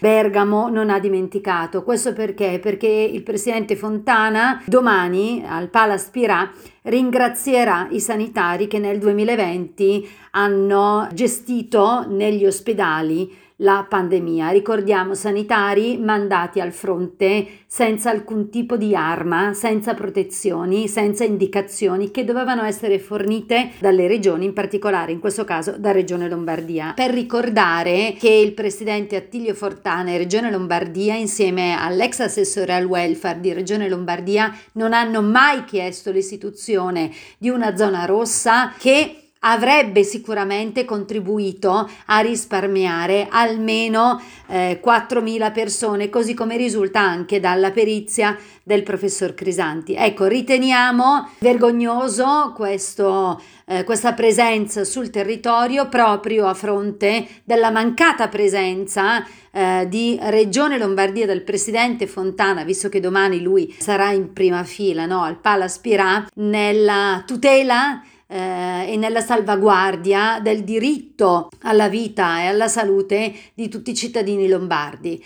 Bergamo non ha dimenticato. Questo perché? Perché il presidente Fontana domani al Palace Pirà ringrazierà i sanitari che nel 2020 hanno gestito negli ospedali la pandemia. Ricordiamo, sanitari mandati al fronte senza alcun tipo di arma, senza protezioni, senza indicazioni, che dovevano essere fornite dalle regioni, in particolare in questo caso da Regione Lombardia. Per ricordare che il presidente Attilio Fontana e Regione Lombardia, insieme all'ex assessore al welfare di Regione Lombardia, non hanno mai chiesto l'istituzione di una zona rossa che avrebbe sicuramente contribuito a risparmiare almeno 4.000 persone, così come risulta anche dalla perizia del professor Crisanti. Ecco, riteniamo vergognoso questa presenza sul territorio proprio a fronte della mancata presenza di Regione Lombardia del presidente Fontana, visto che domani lui sarà in prima fila, no, al Palace Pirà, nella tutela e nella salvaguardia del diritto alla vita e alla salute di tutti i cittadini lombardi.